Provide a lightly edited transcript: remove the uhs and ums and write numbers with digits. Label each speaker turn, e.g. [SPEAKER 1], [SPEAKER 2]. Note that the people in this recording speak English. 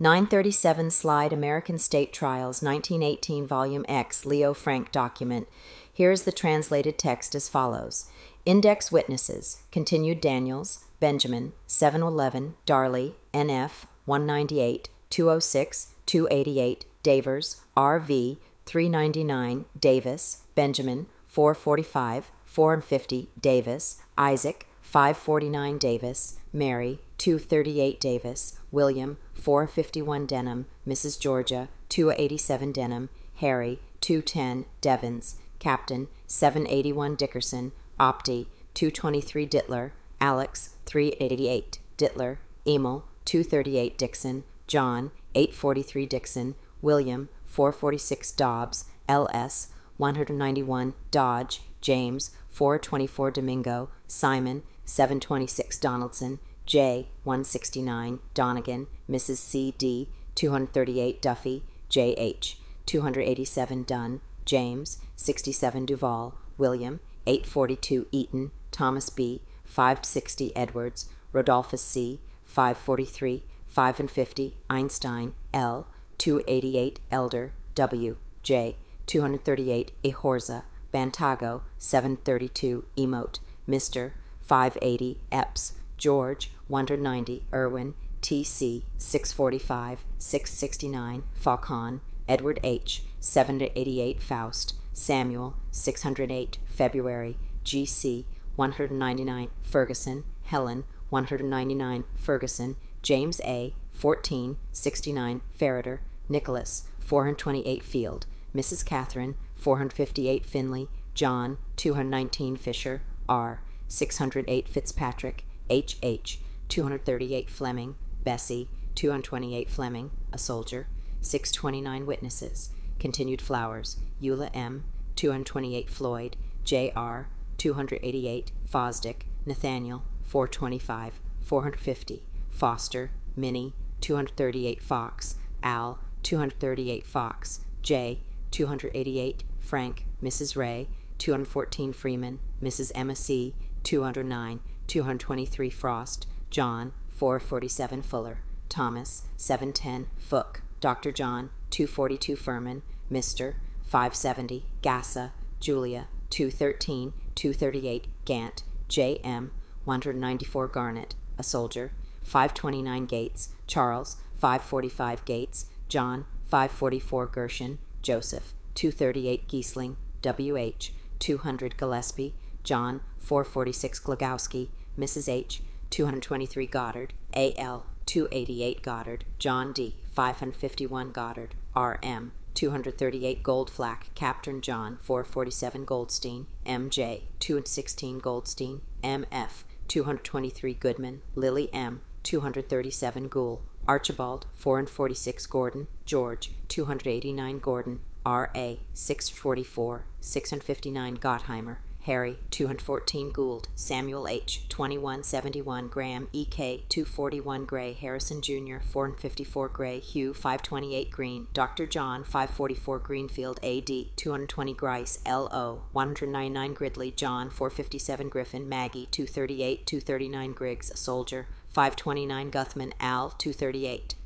[SPEAKER 1] 937 Slide American State Trials 1918 Volume X Leo Frank document. Here is the translated text as follows. Index witnesses. Continued Daniels, Benjamin, 711, Darley, NF, 198, 206, 288, Davers, RV, 399, Davis, Benjamin, 445, 450, Davis, Isaac, 549 Davis, Mary, 238 Davis, William, 451 Denham, Mrs. Georgia, 287 Denham, Harry, 210 Devons, Captain, 781 Dickerson, Opti, 223 Dittler, Alex, 388 Dittler, Emil, 238 Dixon, John, 843 Dixon, William, 446 Dobbs, LS, 191 Dodge, James, 424 Domingo, Simon, 726 Donaldson, J, 169 Donegan, Mrs. C. D, 238 Duffy, J. H, 287 Dunn, James, 67 Duval, William, 842 Eaton, Thomas B, 560 Edwards, Rodolphus C, 543, 550 Einstein, L, 288 Elder, W, J, 238 Ehorza, Bantago, 732 Emote, Mr., 580 Epps, George, 190 Irwin, T.C., 645, 669 Faucon, Edward H., 788 Faust, Samuel, 608 February, G.C., 199 Ferguson, Helen, 199 Ferguson, James A., 14, 69 Ferreter, Nicholas, 428 Field, Mrs. Catherine, 458 Finley, John, 219 Fisher, R., 608 Fitzpatrick, H. H., 238 Fleming, Bessie, 228 Fleming, a soldier, 629 witnesses, continued Flowers, Eula M., 228 Floyd, J. R., 288 Fosdick, Nathaniel, 425, 450, Foster, Minnie, 238 Fox, Al, 238 Fox, J, 288 Frank, Mrs. Ray, 214 Freeman, Mrs. Emma C., 209, 223 Frost, John, 447 Fuller, Thomas, 710 Fooke, Dr. John, 242 Furman, Mr., 570 Gassa, Julia, 213, 238 Gant, J. M., 194 Garnett, a soldier, 529 Gates, Charles, 545 Gates, John, 544 Gershon, Joseph, 238 Giesling, W. H., 200 Gillespie, John, 446 Glogowski, Mrs. H., 223 Goddard, A. L., 288 Goddard, John D., 551 Goddard, R. M., 238 Goldflack, Captain John, 447 Goldstein, M. J., 216 Goldstein, M. F., 223 Goodman, Lily M., 237 Gould, Archibald, 446 Gordon, George, 289 Gordon, R. A., 644, 659 Gottheimer, Harry, 214 Gould, Samuel H., 2171 Graham, E. K., 241 Gray, Harrison Jr., 454 Gray, Hugh, 528 Green, Dr. John, 544 Greenfield, A. D., 220 Grice, L. O., 199 Gridley, John, 457 Griffin, Maggie, 238, 239 Griggs, a soldier, 529 Guthman, Al, 238.